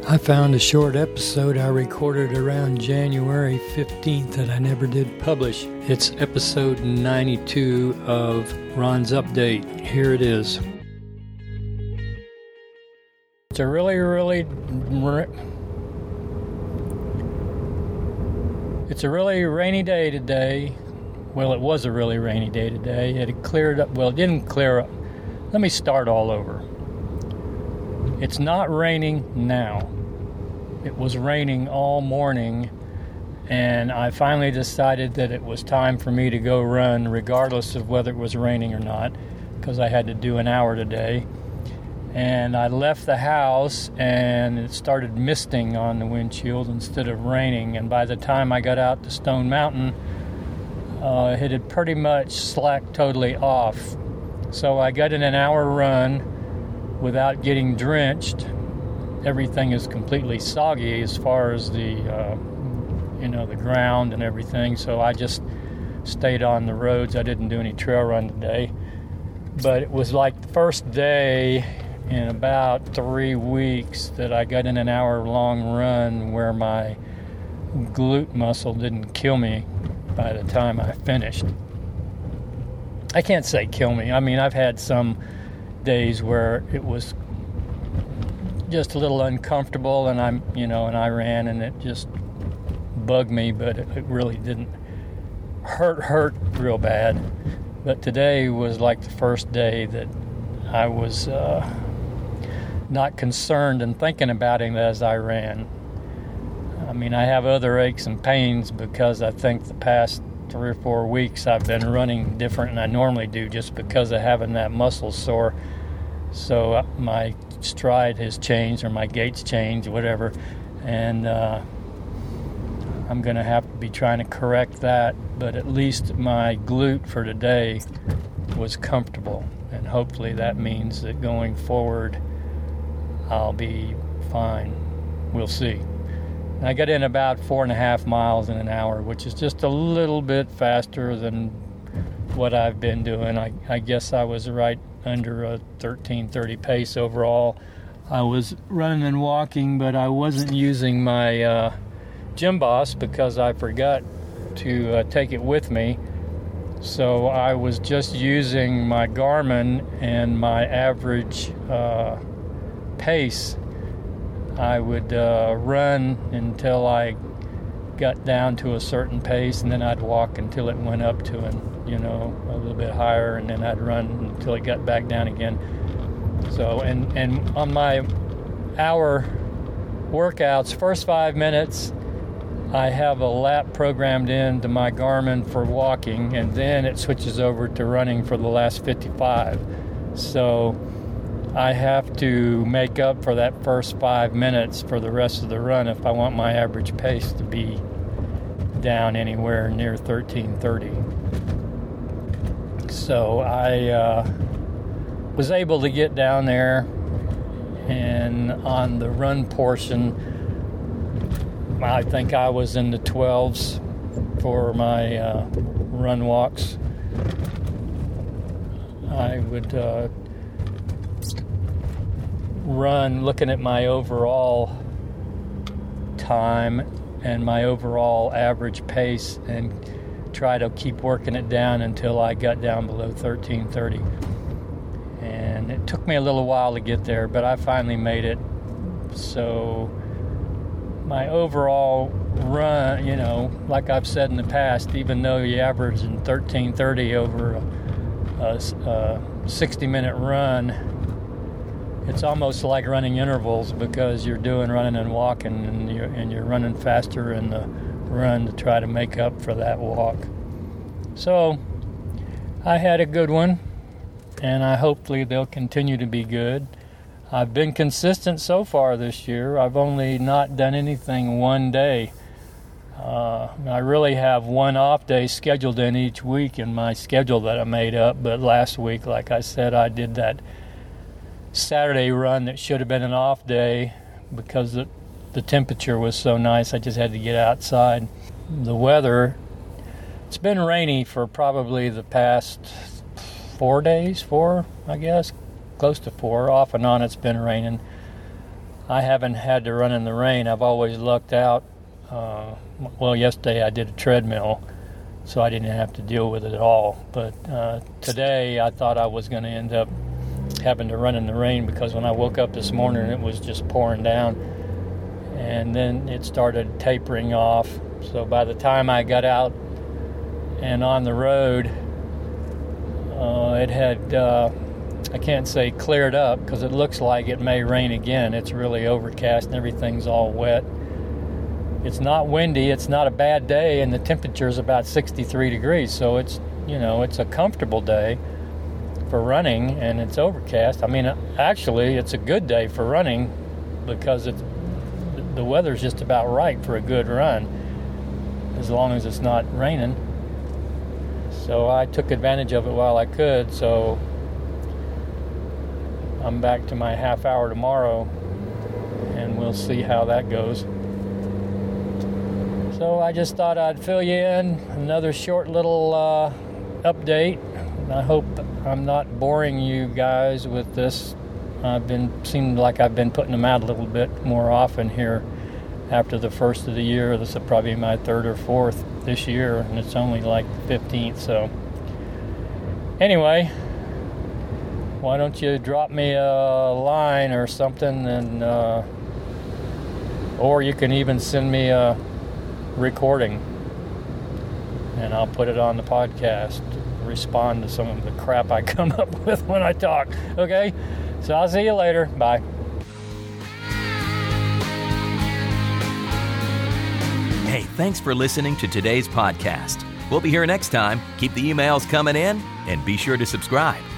I found a short episode I recorded around January 15th that I never did publish. It's episode 92 of Ron's Update. Here it is. It's a really rainy day today. Well, it was a really rainy day today. It had cleared up. Well, it didn't clear up. Let me start all over. It's not raining now. It was raining all morning, and I finally decided that it was time for me to go run, regardless of whether it was raining or not, because I had to do an hour today. And I left the house, and it started misting on the windshield instead of raining. And by the time I got out to Stone Mountain, it had pretty much slacked totally off. So I got in an hour run without getting drenched. Everything is completely soggy as far as the ground and everything. So I just stayed on the roads. I didn't do any trail run today. But it was like the first day in about 3 weeks that I got in an hour-long run where my glute muscle didn't kill me by the time I finished. I can't say kill me. I mean, I've had some days where it was just a little uncomfortable, and I ran, and it just bugged me, but it really didn't hurt real bad. But today was like the first day that I was not concerned and thinking about him as I ran. I mean, I have other aches and pains because I think the past 3 or 4 weeks I've been running different than I normally do just because of having that muscle sore. So my stride has changed, or my gait's changed, whatever, and I'm going to have to be trying to correct that, but at least my glute for today was comfortable, and hopefully that means that going forward I'll be fine. We'll see. I got in about 4.5 miles in an hour, which is just a little bit faster than what I've been doing. I guess I was right under a 13:30 pace overall. I was running and walking, but I wasn't using my Gym Boss because I forgot to take it with me. So I was just using my Garmin and my average pace. I would run until I got down to a certain pace, and then I'd walk until it went up to a little bit higher, and then I'd run until it got back down again. So, and on my hour workouts, first 5 minutes, I have a lap programmed into my Garmin for walking, and then it switches over to running for the last 55. So I have to make up for that first 5 minutes for the rest of the run if I want my average pace to be down anywhere near 13:30. So I was able to get down there, and on the run portion, I think I was in the 12s for my run walks. I would run looking at my overall time and my overall average pace and try to keep working it down until I got down below 13:30. And it took me a little while to get there, but I finally made it. So my overall run, like I've said in the past, even though you average in 13:30 over a 60-minute run, it's almost like running intervals because you're doing running and walking, and you're running faster in the run to try to make up for that walk. So I had a good one, and hopefully they'll continue to be good. I've been consistent so far this year. I've only not done anything one day. I really have one off day scheduled in each week in my schedule that I made up, but last week, like I said, I did that Saturday run that should have been an off day because the temperature was so nice. I just had to get outside. The weather, it's been rainy for probably the past 4 days, I guess, close to 4. Off and on it's been raining. I haven't had to run in the rain. I've always lucked out. Yesterday I did a treadmill, so I didn't have to deal with it at all. But today I thought I was going to end up having to run in the rain, because when I woke up this morning it was just pouring down, and then it started tapering off. So by the time I got out and on the road, it had, I can't say cleared up, because it looks like it may rain again. It's really overcast and everything's all wet. It's not windy, it's not a bad day, and the temperature is about 63 degrees, so it's, it's a comfortable day for running, and it's overcast. I mean, actually, it's a good day for running, because the weather's just about right for a good run, as long as it's not raining. So I took advantage of it while I could, so I'm back to my half hour tomorrow, and we'll see how that goes. So I just thought I'd fill you in, another short little update. I hope I'm not boring you guys with this. Seemed like I've been putting them out a little bit more often here after the first of the year. This is probably my third or fourth this year, and it's only like the 15th. So anyway, why don't you drop me a line or something, and or you can even send me a recording, and I'll put it on the podcast, respond to some of the crap I come up with when I talk. Okay, so I'll see you later. Bye. Hey, thanks for listening to today's podcast. We'll be here next time. Keep the emails coming in, and be sure to subscribe.